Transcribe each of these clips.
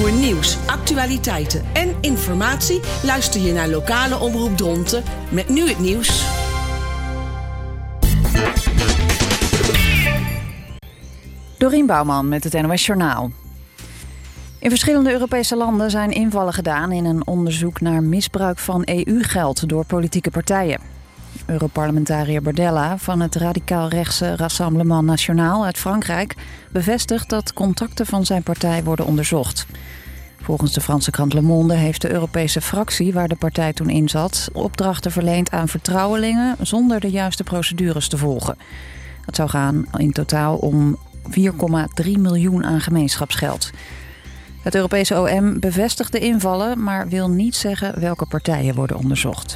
Voor nieuws, actualiteiten en informatie luister je naar lokale omroep Dronten met nu het nieuws. Dorien Bouwman met het NOS Journaal. In verschillende Europese landen zijn invallen gedaan in een onderzoek naar misbruik van EU-geld door politieke partijen. Europarlementariër Bardella van het radicaal-rechtse Rassemblement National uit Frankrijk bevestigt dat contacten van zijn partij worden onderzocht. Volgens de Franse krant Le Monde heeft de Europese fractie waar de partij toen in zat opdrachten verleend aan vertrouwelingen zonder de juiste procedures te volgen. Het zou gaan in totaal om 4,3 miljoen aan gemeenschapsgeld. Het Europese OM bevestigt de invallen, maar wil niet zeggen welke partijen worden onderzocht.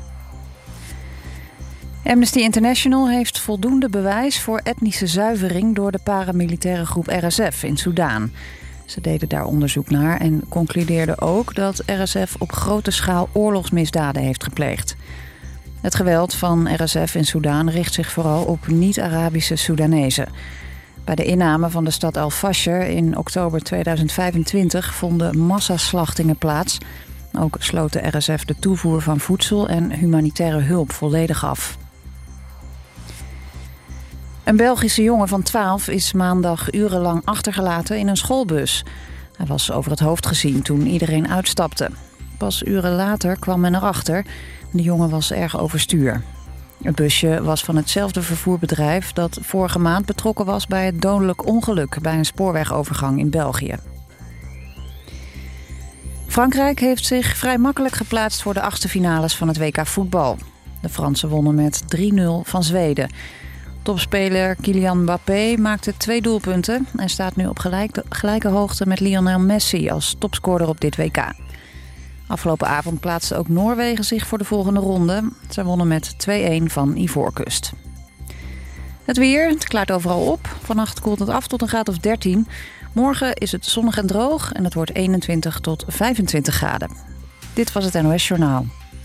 Amnesty International heeft voldoende bewijs voor etnische zuivering door de paramilitaire groep RSF in Soedan. Ze deden daar onderzoek naar en concludeerden ook dat RSF op grote schaal oorlogsmisdaden heeft gepleegd. Het geweld van RSF in Soedan richt zich vooral op niet-Arabische Soedanezen. Bij de inname van de stad Al-Fasher in oktober 2025 vonden massaslachtingen plaats. Ook sloot de RSF de toevoer van voedsel en humanitaire hulp volledig af. Een Belgische jongen van 12 is maandag urenlang achtergelaten in een schoolbus. Hij was over het hoofd gezien toen iedereen uitstapte. Pas uren later kwam men erachter. De jongen was erg overstuur. Het busje was van hetzelfde vervoerbedrijf dat vorige maand betrokken was bij het dodelijk ongeluk bij een spoorwegovergang in België. Frankrijk heeft zich vrij makkelijk geplaatst voor de achtste finales van het WK voetbal. De Fransen wonnen met 3-0 van Zweden. Topspeler Kylian Mbappé maakte 2 doelpunten en staat nu op gelijke hoogte met Lionel Messi als topscorer op dit WK. Afgelopen avond plaatste ook Noorwegen zich voor de volgende ronde. Zij wonnen met 2-1 van Ivoorkust. Het weer, het klaart overal op. Vannacht koelt het af tot een graad of 13. Morgen is het zonnig en droog en het wordt 21 tot 25 graden. Dit was het NOS Journaal.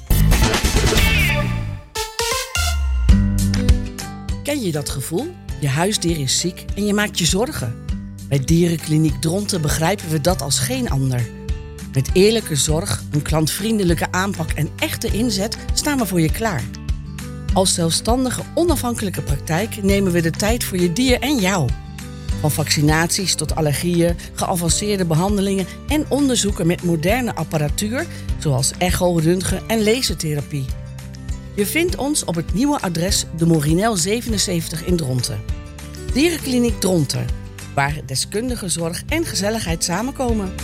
Ken je dat gevoel? Je huisdier is ziek en je maakt je zorgen. Bij Dierenkliniek Dronten begrijpen we dat als geen ander. Met eerlijke zorg, een klantvriendelijke aanpak en echte inzet staan we voor je klaar. Als zelfstandige, onafhankelijke praktijk nemen we de tijd voor je dier en jou. Van vaccinaties tot allergieën, geavanceerde behandelingen en onderzoeken met moderne apparatuur, zoals echo, röntgen en lasertherapie. Je vindt ons op het nieuwe adres de Morinel 77 in Dronten. Dierenkliniek Dronten, waar deskundige zorg en gezelligheid samenkomen.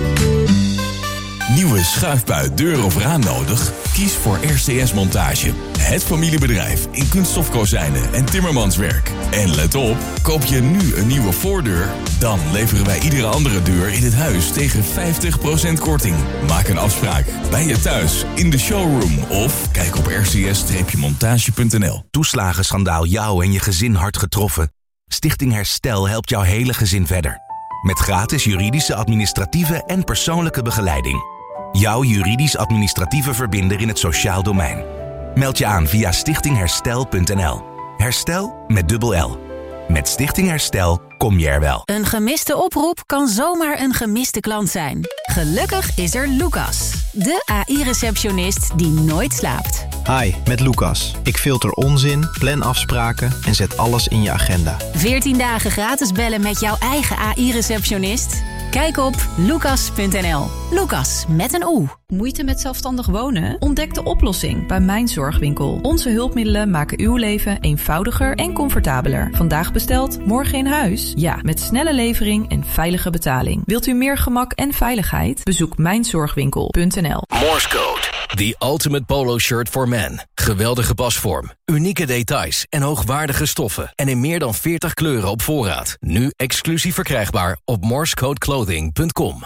Nieuwe schuifbui, deur of raam nodig? Kies voor RCS Montage. Het familiebedrijf in kunststofkozijnen en timmermanswerk. En let op, koop je nu een nieuwe voordeur, dan leveren wij iedere andere deur in het huis tegen 50% korting. Maak een afspraak bij je thuis, in de showroom of kijk op rcs-montage.nl. Toeslagenschandaal jou en je gezin hard getroffen? Stichting Herstel helpt jouw hele gezin verder. Met gratis juridische, administratieve en persoonlijke begeleiding. Jouw juridisch-administratieve verbinder in het sociaal domein. Meld je aan via stichtingherstel.nl. Herstel met dubbel L. Met Stichting Herstel kom je er wel. Een gemiste oproep kan zomaar een gemiste klant zijn. Gelukkig is er Lucas, de AI-receptionist die nooit slaapt. Hi, met Lucas. Ik filter onzin, plan afspraken en zet alles in je agenda. 14 dagen gratis bellen met jouw eigen AI-receptionist? Kijk op lucas.nl. Lucas met een O. Moeite met zelfstandig wonen? Ontdek de oplossing bij Mijn Zorgwinkel. Onze hulpmiddelen maken uw leven eenvoudiger en comfortabeler. Vandaag besteld, morgen in huis? Ja, met snelle levering en veilige betaling. Wilt u meer gemak en veiligheid? Bezoek mijnzorgwinkel.nl. Morse Code. The ultimate polo shirt for men. Geweldige pasvorm, unieke details en hoogwaardige stoffen. En in meer dan 40 kleuren op voorraad. Nu exclusief verkrijgbaar op morsecodeclothing.com.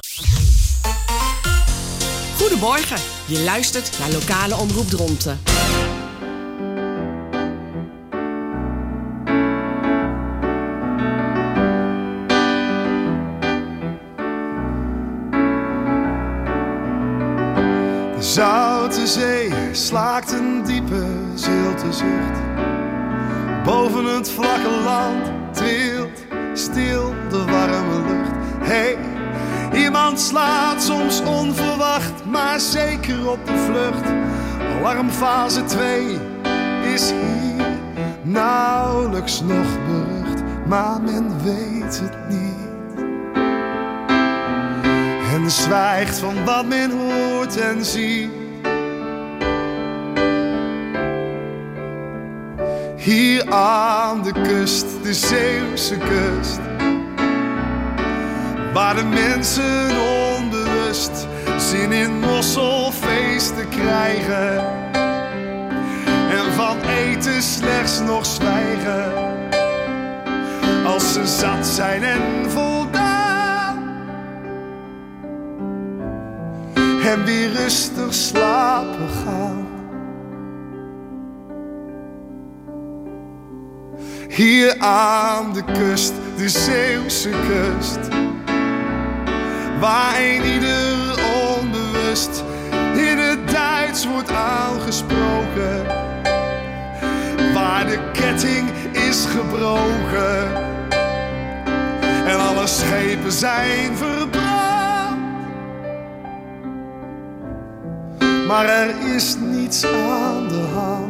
Goedemorgen, je luistert naar lokale omroep Dronten. De zoute zee slaakt een diepe zilte zucht. Boven het vlakke land trilt stil de warme lucht. Hey, iemand iemand slaat soms onverwacht, maar zeker op de vlucht. Alarmfase 2 is hier nauwelijks nog berucht, maar men weet het niet. En zwijgt van wat men hoort en ziet. Hier aan de kust, de Zeeuwse kust, waar de mensen onbewust zin in mosselfeesten krijgen en van eten slechts nog zwijgen als ze zat zijn en voldaan en weer rustig slapen gaan. Hier aan de kust, de Zeeuwse kust, waar ieder onbewust in het Duits wordt aangesproken, waar de ketting is gebroken en alle schepen zijn verbrand. Maar er is niets aan de hand.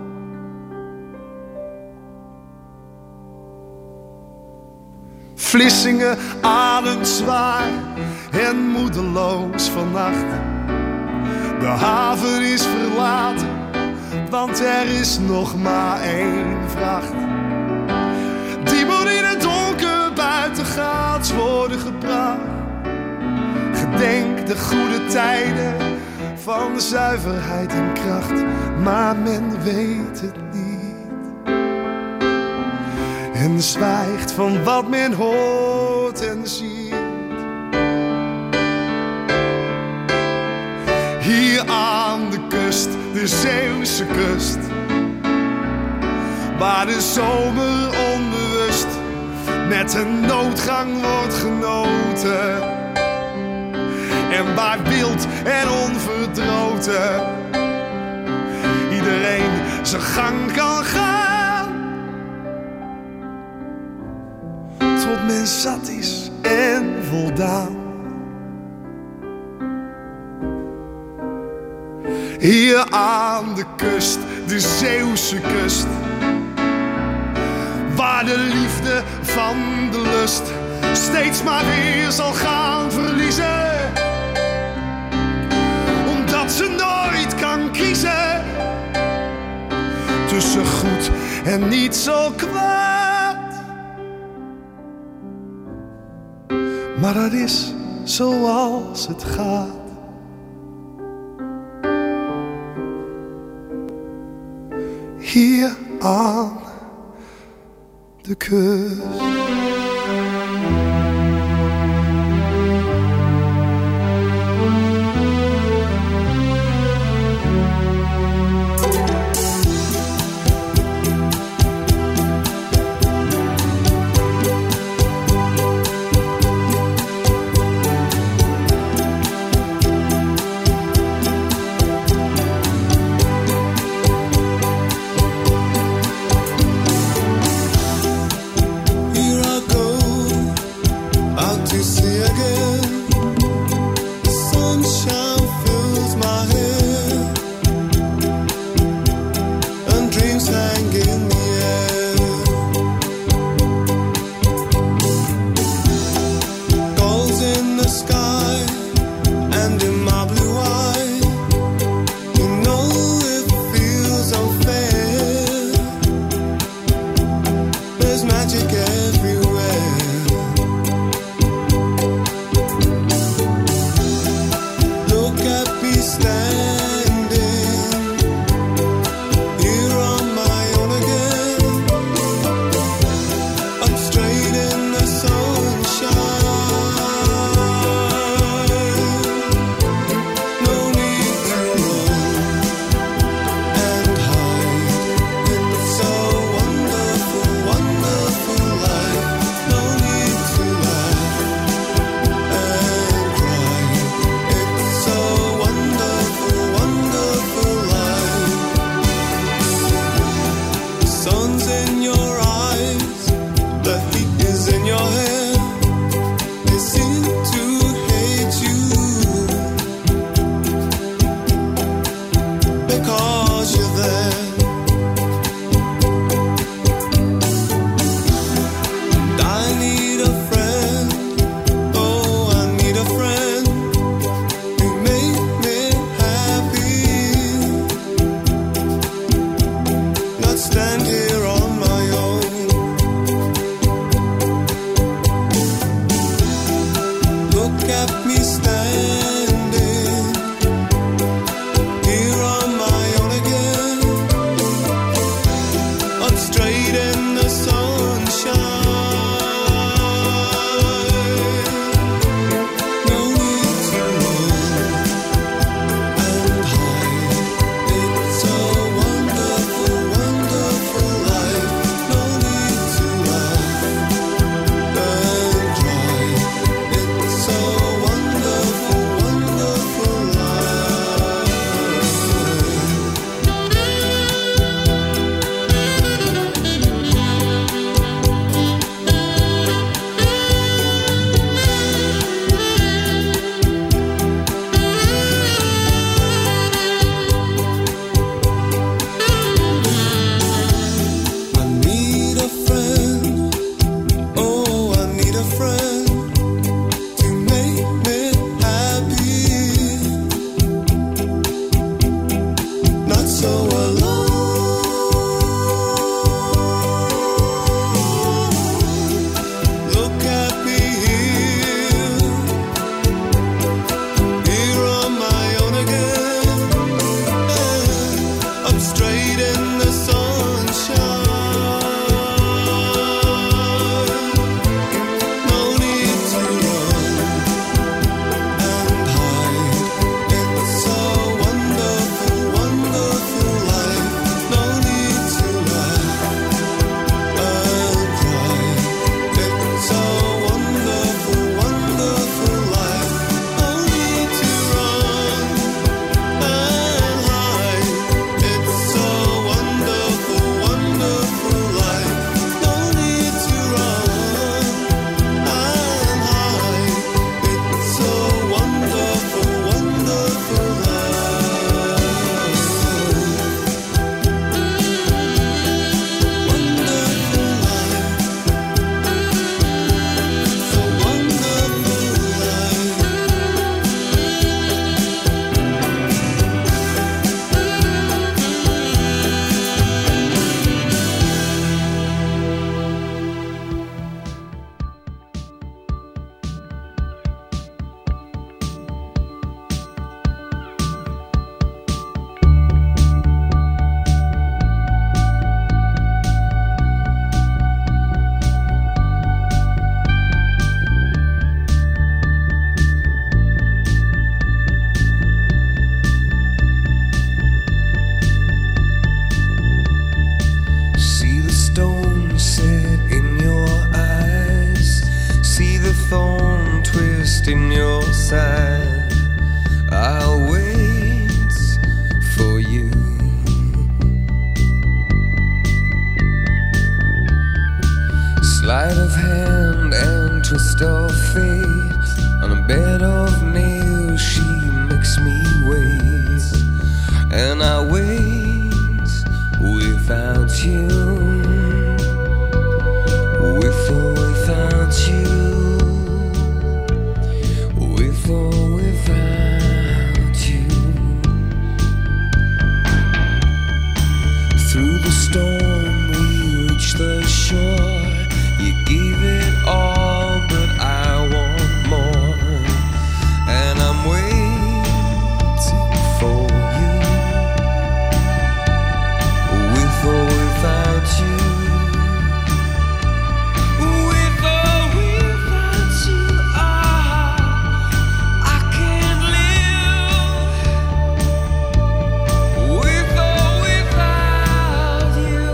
Vlissingen ademt zwaar en moedeloos vannacht. De haven is verlaten, want er is nog maar 1 vracht. Die moet in het donker buitengaats worden gebracht. Gedenk de goede tijden van zuiverheid en kracht, maar men weet het niet. En zwijgt van wat men hoort en ziet. Hier aan de kust, de Zeeuwse kust, waar de zomer onbewust met een noodgang wordt genoten. En waar wild en onverdroten iedereen zijn gang kan gaan, tot men zat is en voldaan. Hier aan de kust, de Zeeuwse kust, waar de liefde van de lust steeds maar weer zal gaan verliezen, omdat ze nooit kan kiezen tussen goed en niet zo kwaad. Maar dat is zoals het gaat. Hier aan de kust. thorn twist in your side. I'll wait for you. Sleight of hand and twist of fate. On a bed of nails she makes me wait. And I wait without you. With or without you. With or without you. Through the storm we reach the shore. You gave it all, but I want more. And I'm waiting for you. With or without you. With or without you, I can't live. With or without you.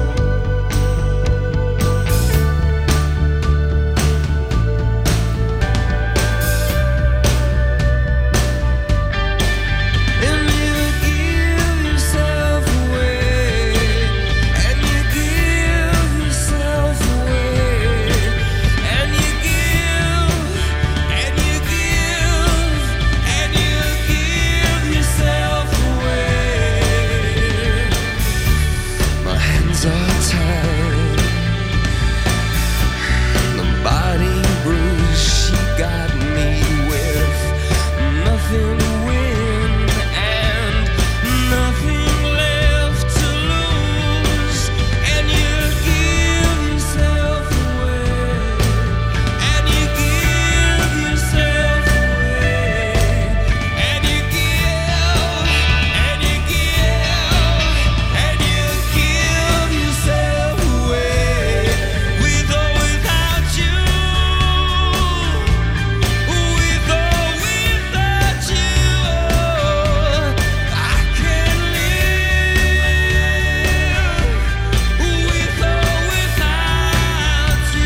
And you give yourself away, and you give yourself away, and you give, and you give, and you give yourself away. My hands are tied, the body bruised. She got me with nothing to win and nothing left to lose. And you give yourself away, and you give yourself away, and you give, and you give, and you give yourself away. With or without you. With or without you, I can't live. With or without you.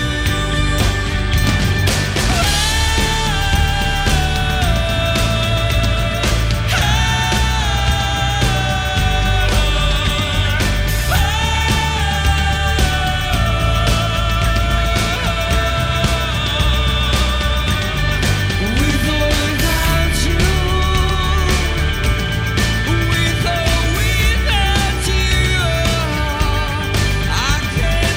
With or without you. With or without you, I can't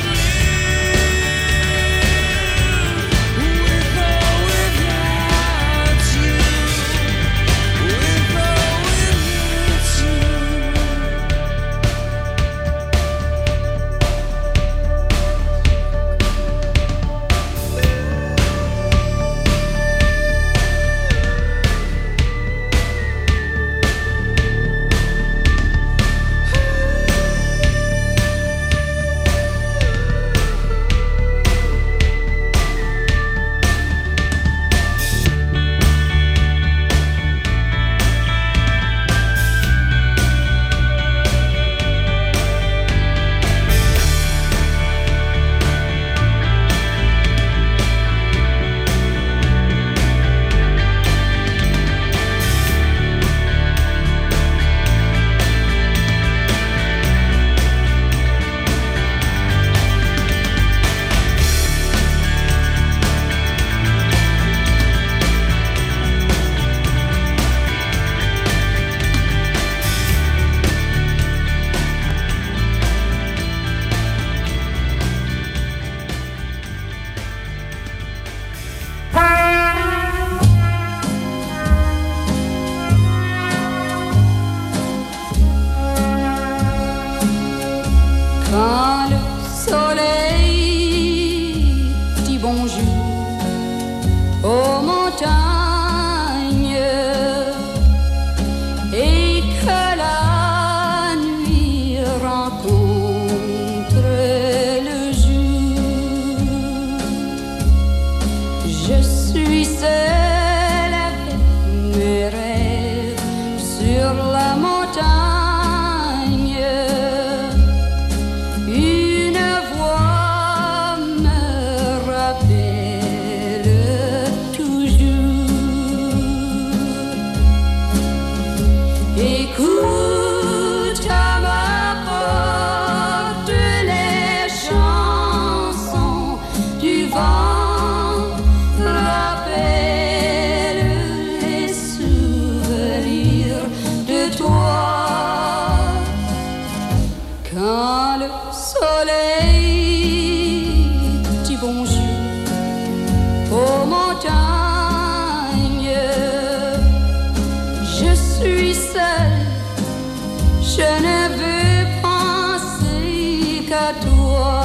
live. With or without you. With or Quand le soleil dit bonjour aux montagnes et que la nuit rencontre le jour, je suis seule avec mes rêves sur la montagne. Une voix me rappelle montagne. Je suis seule, je ne veux penser qu'à toi.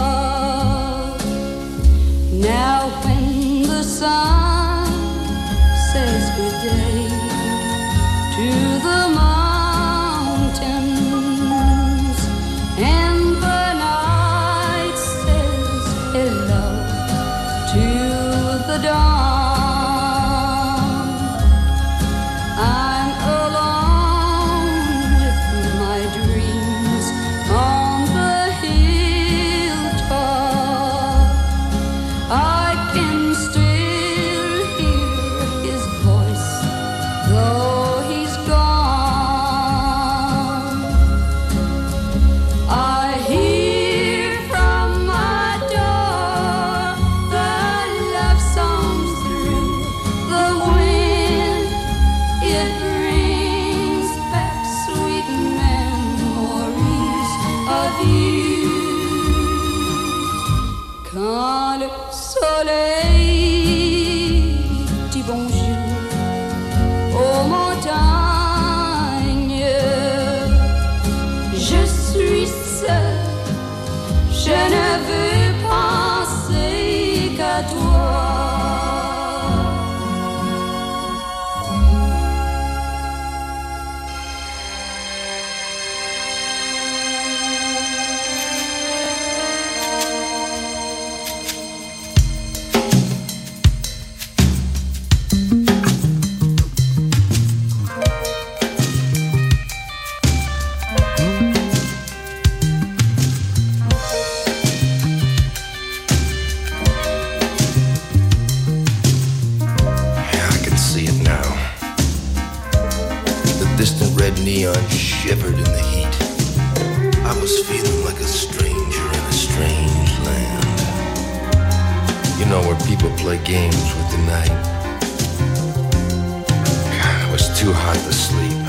Now when the sun says good day to the mountains and the night says hello to the dawn, I'm alone with my dreams on the hilltop. I can still hear his voice, though he's gone. I hear from my door the love songs through the wind. It brings back sweet memories of you. Quand le soleil dit bonjour aux montagnes, je suis seule, je ne veux penser qu'à toi. I can see it now. The distant red neon shivered in the heat. I was feeling like a stranger in a strange land. You know, where people play games with the night. God, it was too hot to sleep.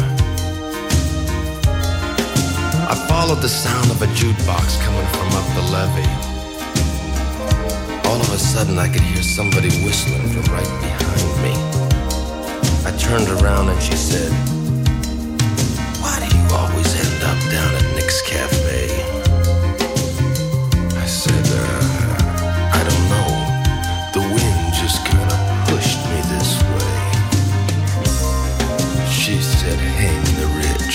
I followed the sound of a jukebox coming from up the levee. All of a sudden I could hear somebody whistling from right behind me. I turned around and she said, "Why do you always end up down at Nick's Cafe?" I said, I don't know. The wind just kind of pushed me this way. She said, "Hang the rich."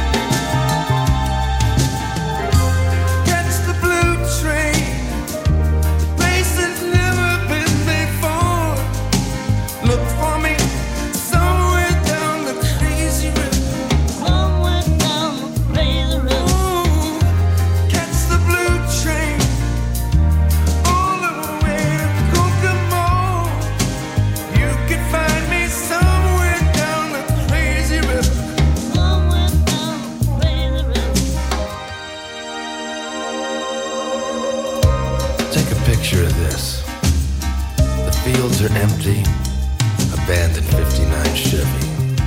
Catch the blue train, the place that's never been before. Look for me somewhere down the crazy river. Somewhere down the crazy river. Ooh, catch the blue train all the way to Kokomo. You can find me somewhere down the crazy river. Somewhere down the crazy river. Take a picture of this. The fields are empty, abandoned 59 Chevy.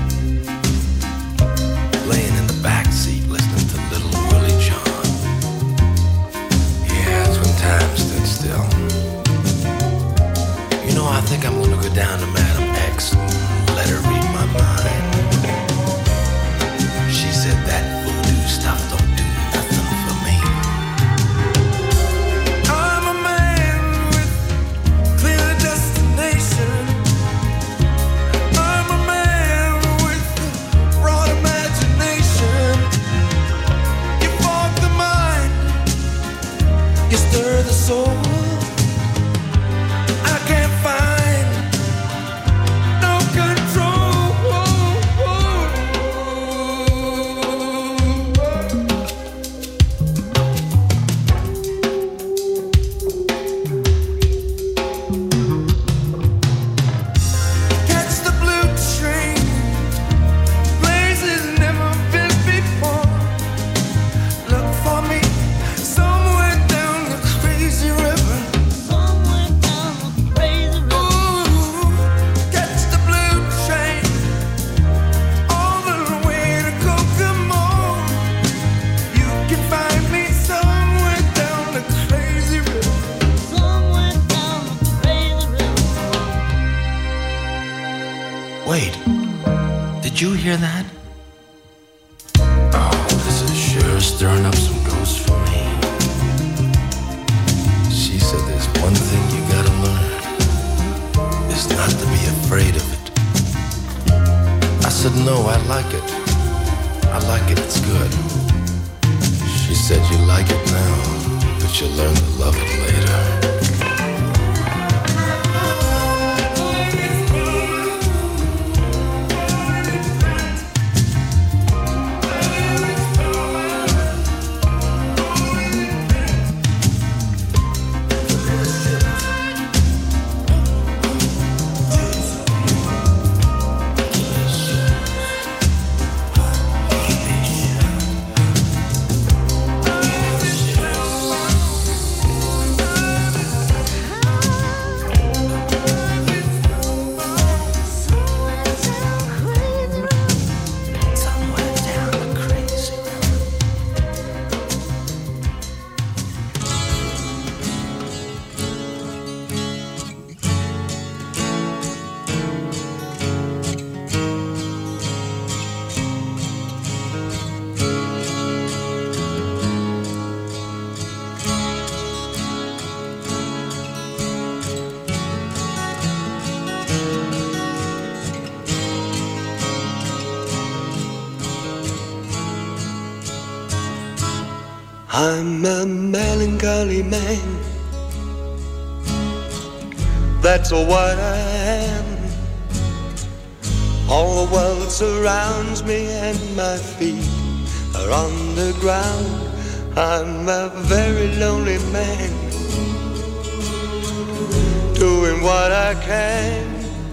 Laying in the back seat listening to Little Willie John. Yeah, that's when time stood still. You know, I think I'm gonna go down to Madam X and let her read my mind. She said that voodoo stuff don't do nothing for me. I'm a man with clear destination. I'm a man with broad imagination. You fog the mind, you stir the soul. I can't find no control. Wait, did you hear that? Oh, this is sure stirring up some ghosts for me. She said there's one thing you gotta learn, is not to be afraid of it. I said, no, I like it. I like it, it's good. She said, you like it now, but you'll learn to love it later. I'm a melancholy man, that's what I am. All the world surrounds me and my feet are on the ground. I'm a very lonely man, doing what I can.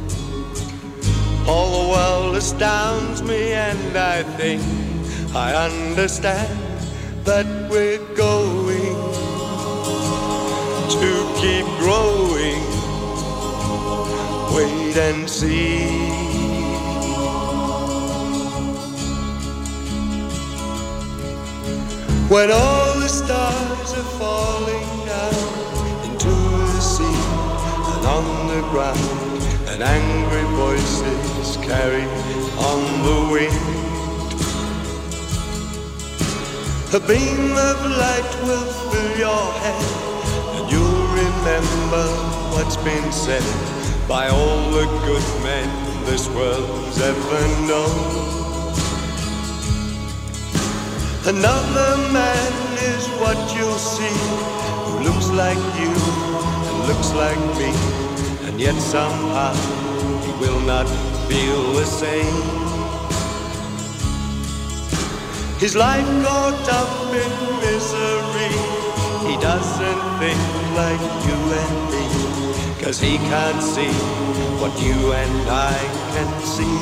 All the world astounds me and I think I understand that we're going to keep growing. Wait and see. When all the stars are falling down into the sea and on the ground, and angry voices carry on the wind, a beam of light will fill your head, and you'll remember what's been said by all the good men this world's ever known. Another man is what you'll see, who looks like you and looks like me, and yet somehow he will not feel the same. His life caught up in misery, he doesn't think like you and me, 'cause he can't see what you and I can see.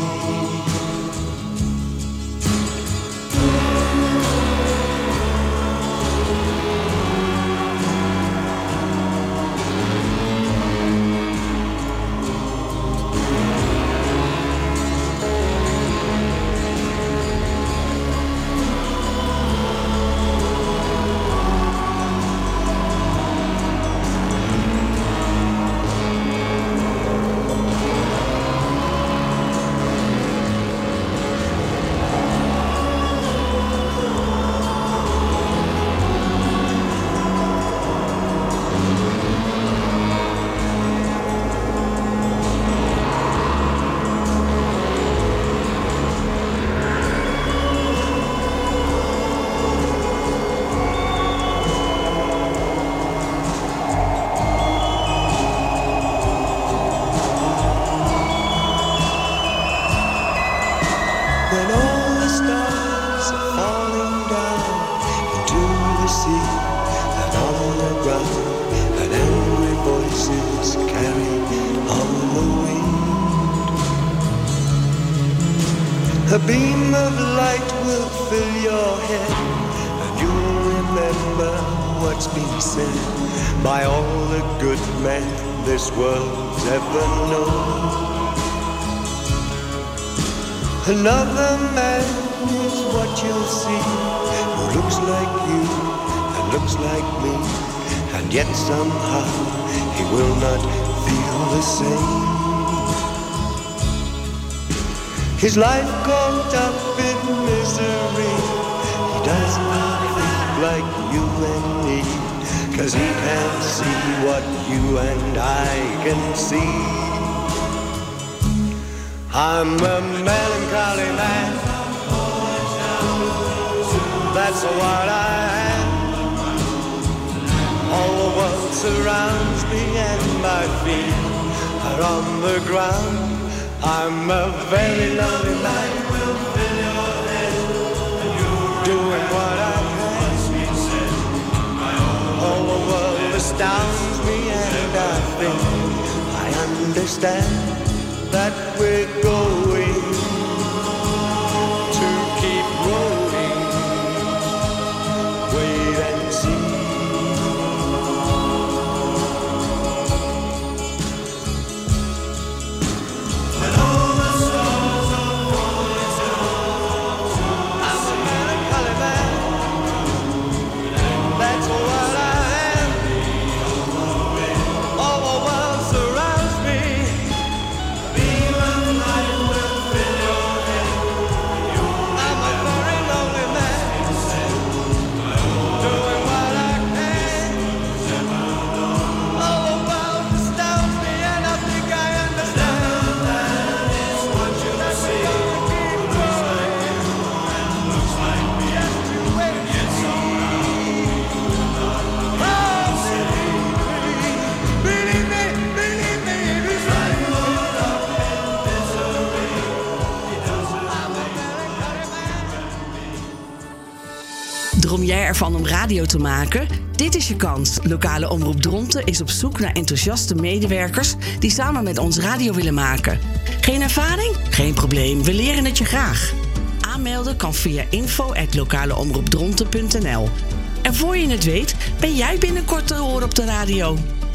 A beam of light will fill your head, and you'll remember what's been said by all the good men this world's ever known. Another man is what you'll see, who looks like you and looks like me, and yet somehow he will not feel the same. his life caught up in misery. He does not think like you and me, 'cause he can't see what you and I can see. I'm a melancholy man, that's what I am. All the world surrounds me and my feet are on the ground. I'm a very lonely man, doing what I can. All the world astounds me and I think I understand that we're going to keep rolling. Wait and see. When all the stars are falling down, I'm a melancholy man. That's what I am. All the world surrounds me. Even light will fill your head. I'm a very lonely man, doing what I can. All the world astounds me and I think I understand. That is what you see. Looks like me. Just to wait and see. Believe me, if you try to hold up in misery, I'm a melancholy man. Droom jij ervan om radio te maken? Dit is je kans. Lokale Omroep Dronten is op zoek naar enthousiaste medewerkers die samen met ons radio willen maken. Geen ervaring? Geen probleem, we leren het je graag. Aanmelden kan via info@lokaleomroepdronten.nl. En voor je het weet, ben jij binnenkort te horen op de radio.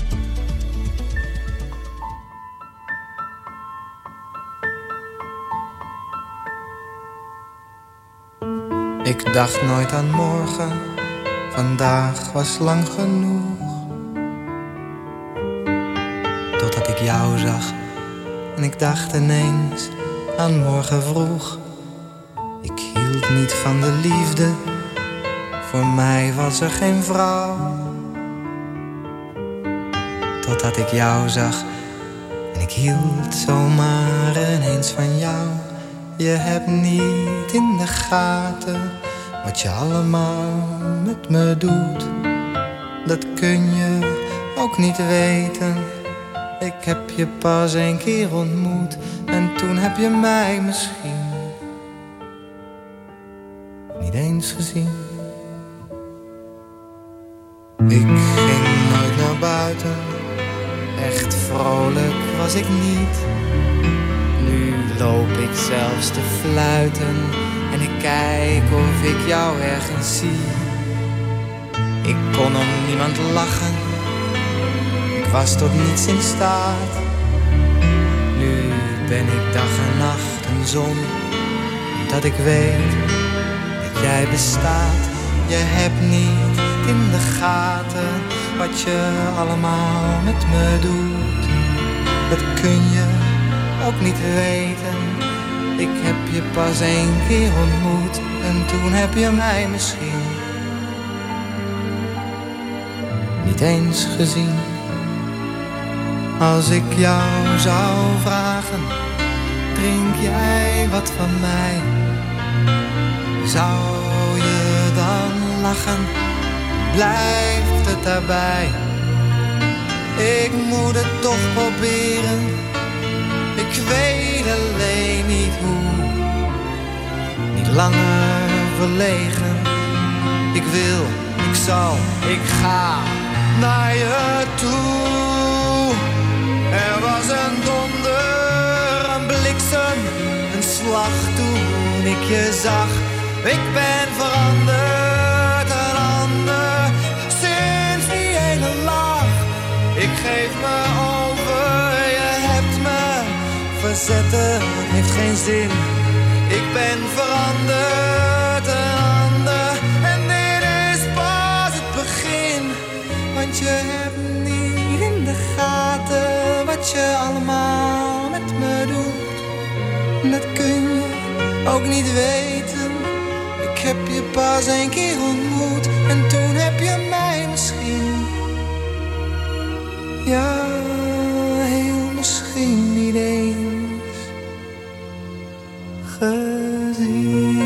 Ik dacht nooit aan morgen, vandaag was lang genoeg. Totdat ik jou zag en ik dacht ineens aan morgen vroeg. Ik hield niet van de liefde, voor mij was er geen vrouw. Totdat ik jou zag en ik hield zomaar ineens van jou. Je hebt niet in de gaten wat je allemaal met me doet. Dat kun je ook niet weten. Ik heb je pas 1 keer ontmoet en toen heb je mij misschien niet eens gezien. Ik ging nooit naar buiten, echt vrolijk was ik niet. Nu loop ik zelfs te fluiten en ik kijk of ik jou ergens zie. Ik kon om niemand lachen, ik was tot niets in staat. Nu ben ik dag en nacht een zon, dat ik weet dat jij bestaat. Je hebt niet in de gaten wat je allemaal met me doet. Dat kun je ook niet weten. Ik heb je pas 1 keer ontmoet en toen heb je mij misschien niet eens gezien. Als ik jou zou vragen, drink jij wat van mij? Zou je dan lachen? Blijft het daarbij? Ik moet het toch proberen, ik weet alleen niet hoe. Niet langer verlegen, ik wil, ik zal, ik ga naar je toe. Er was een donder, een bliksem, een slag toen ik je zag. Ik ben veranderd, een ander, sinds die ene lach. Ik geef me over, je hebt me verzetten, heeft geen zin. Ik ben veranderd, een ander, en dit is pas het begin. Want je hebt niet in de gaten wat je allemaal met me doet. Dat kun je ook niet weten. Ik heb je pas 1 keer ontmoet en toen heb je mij misschien, ja, heel misschien niet eens gezien.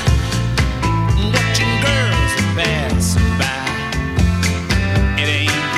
It ain't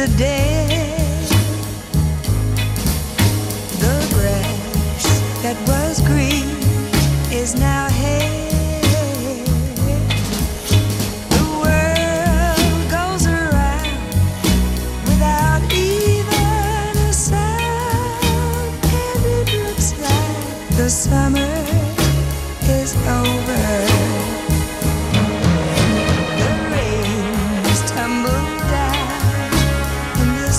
the dead. The grass that was green is now hay. The world goes around without even a sound, and it looks like the summer is over. The rains tumble down and the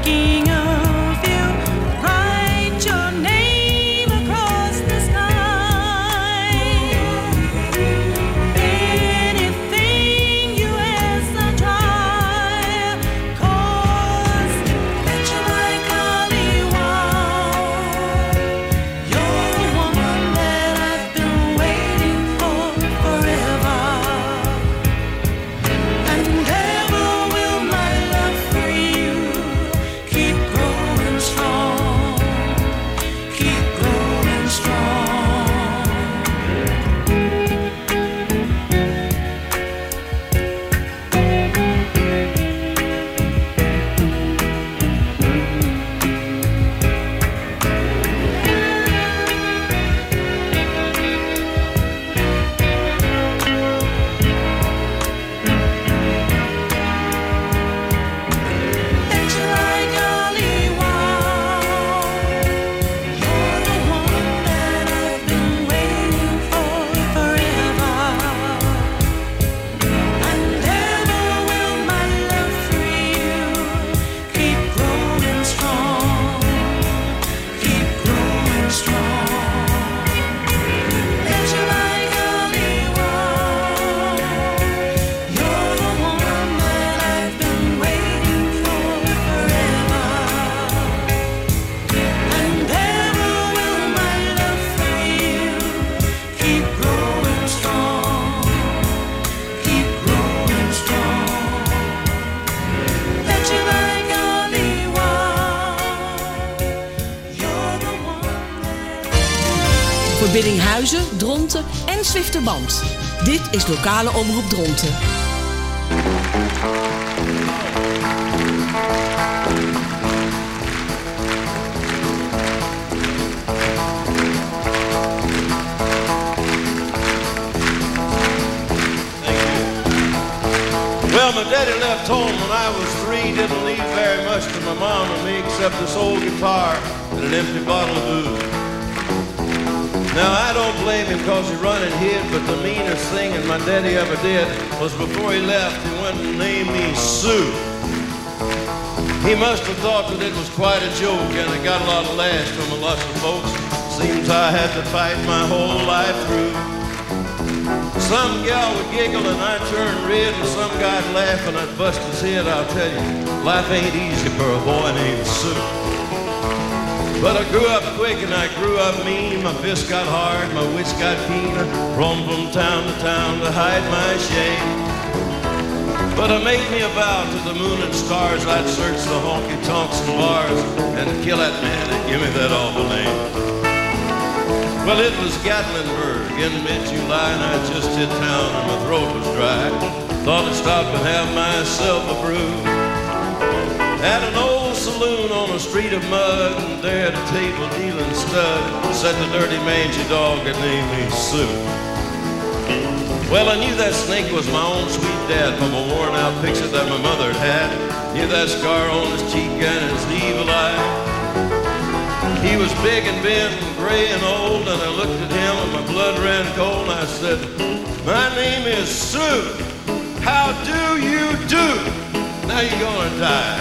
thinking of you. Write your name across the sky. Anything you ask, I'll try. 'Cause bet you like Holly Wow. You're the one that I've been waiting for forever. And ever will my love for you keep growing strong. Keep growing strong. Bet you like Holly Wow. You're the one that I've been waiting for forever. And ever will my love for you keep growing strong. Keep growing strong. Bet you like Holly Wow. You're the one that I've been waiting for forever. And ever will my love for you keep growing strong. Keep growing strong. Bet you like Holly Wow. You're the one. Voor Biddinghuizen, Dronten en Zwifterband. Dit is lokale omroep Dronten. Well, my daddy left home when I was 3. Didn't leave very much to my mom and me except this old guitar and an empty bottle of booze. Now, I don't blame him because he run and hid, but the meanest thing that my daddy ever did was before he left, he went and named me Sue. He must have thought that it was quite a joke, and I got a lot of laughs from a lot of folks. Seems I had to fight my whole life through. Some gal would giggle and I'd turn red, and some guy'd laugh and I'd bust his head. I'll tell you, life ain't easy for a boy named Sue. But I grew up quick and I grew up mean. My fists got hard, my wits got keen. I roamed from town to town to hide my shame. But I made me a vow to the moon and stars, I'd search the honky-tonks and bars and kill that man and give me that awful name. Well, it was Gatlinburg in mid-July, and I just hit town and my throat was dry. Thought I'd stop and have myself a brew at an old saloon on a street of mud, and there at a table dealing stud sat the dirty mangy dog that named me Sue. Well, I knew that snake was my own sweet dad from a worn-out picture that my mother had. Knew that scar on his cheek and his evil eye. He was big and bent and gray and old, and I looked at him and my blood ran cold, and I said, "My name is Sue. How do you do? Now you're gonna die."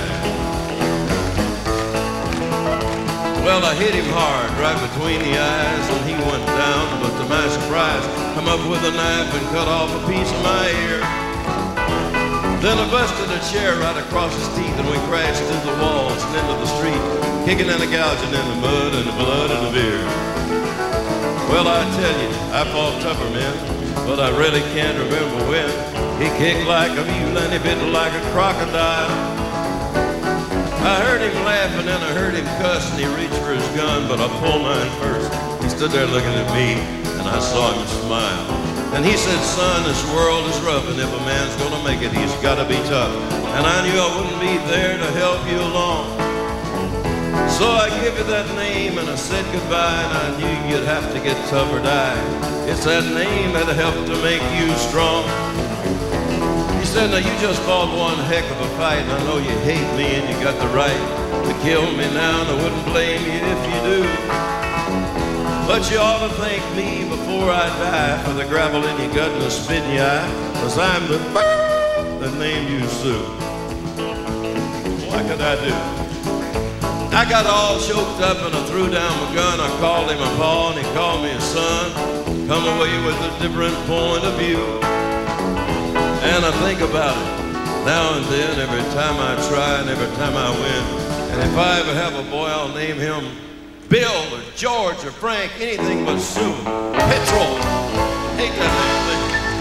Well, I hit him hard right between the eyes, and he went down, but to my surprise, come up with a knife and cut off a piece of my ear. Then I busted a chair right across his teeth, and we crashed through the walls and into the street, kicking and gouging in the mud and the blood and the beer. Well, I tell you, I fought tougher men, but I really can't remember when. He kicked like a mule and he bit like a crocodile. I heard him laughing and I heard him cuss, and he reached for his gun, but I pulled mine first. He stood there looking at me, and I saw him smile. And he said, "Son, this world is rough, and if a man's gonna make it, he's gotta be tough." And I knew I wouldn't be there to help you along. So I give you that name, and I said goodbye, and I knew you'd have to get tough or die. It's that name that helped to make you strong. He said, "Now you just fought one heck of a fight, and I know you hate me, and you got the right to kill me now, and I wouldn't blame you if you do. But you ought to thank me before I die for the gravel in your gut and the spit in your eye, 'cause I'm the that named you Sue. What could I do?" I got all choked up and I threw down my gun. I called him a pa and he called me a son. Come away with a different point of view. And I think about it now and then, every time I try and every time I win. And if I ever have a boy, I'll name him Bill or George or Frank, anything but Sue. Petrol. Hate that damn thing.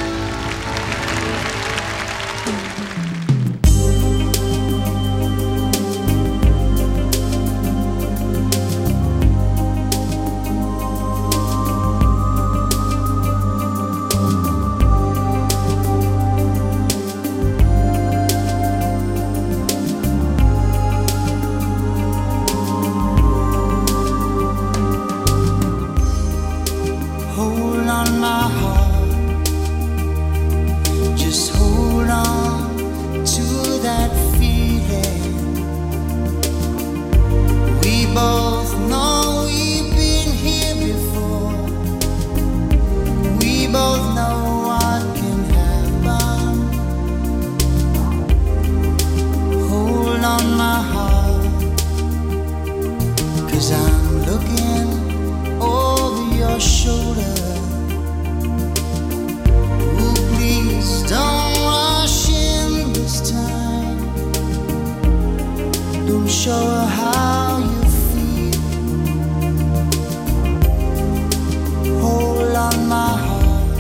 Hold on, my heart. Just hold on to that feeling. We both know we've been here before. We both know what can happen. Hold on, my heart. 'Cause I'm looking over your shoulder. Ooh, please don't rush in this time. Don't show her how you feel. Hold on, my heart.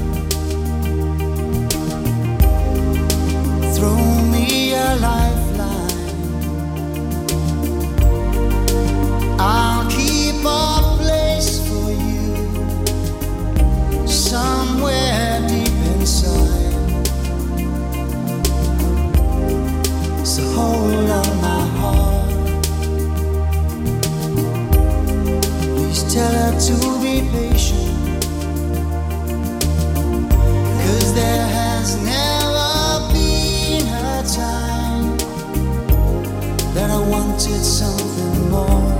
Throw me a lifeline. I'll keep a place for you somewhere deep inside. So hold on, my heart. Please tell her to be patient, 'cause there has never been a time that I wanted something more.